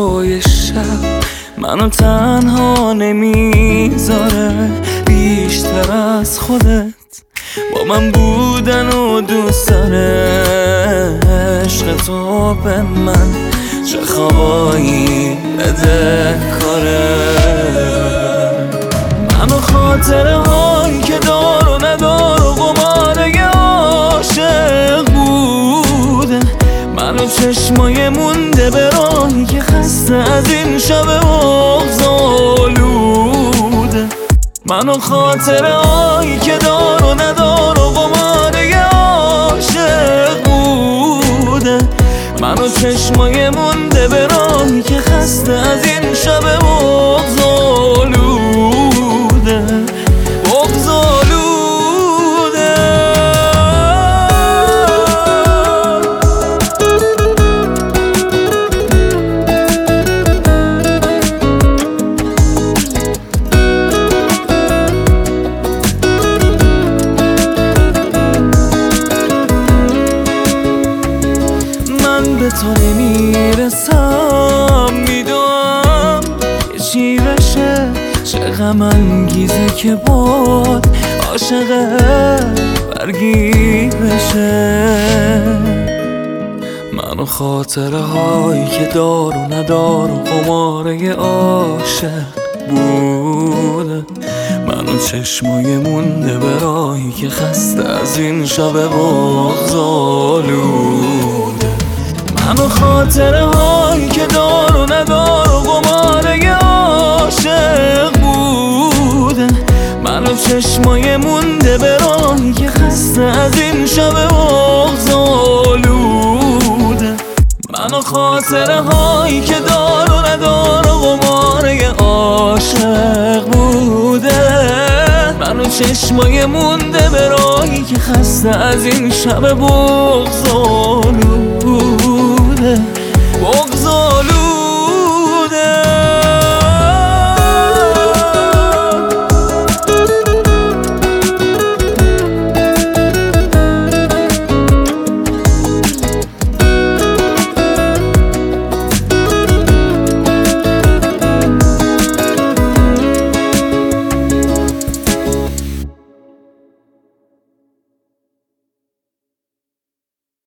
های شب منو تنها نمیذاره بیشتر از خودت با من بودن و دوست داره عشق تو به من چه خوابایی بده کاره منو خاطره هایی که دار و ندار و قماره عاشق بوده منو چشمای مونده به راهی که خسته از این شب بغض‌آلوده منو خاطره هایی که دار و ندار و قماره عاشق بوده منو چشمای مونده به راهی که خسته از این شب بغض‌آلوده بغض‌آلوده به تو نمیرسم میدونم که چی بشه چه غم انگیزه که باد عاشقه برگی بشه منو خاطره هایی که دار و ندار و قماره عاشق بوده منو چشمای مونده به راهی که خسته از این شب بغض‌آلوده منو خاطره هایی که دار و ندار و قماره عاشق بوده منو چشمای مونده به راهی که خسته از این شب بغض‌آلوده منو خاطره هایی که دار و ندار و قماره عاشق بوده منو چشمای مونده به راهی که خسته از این شب بغض‌آلوده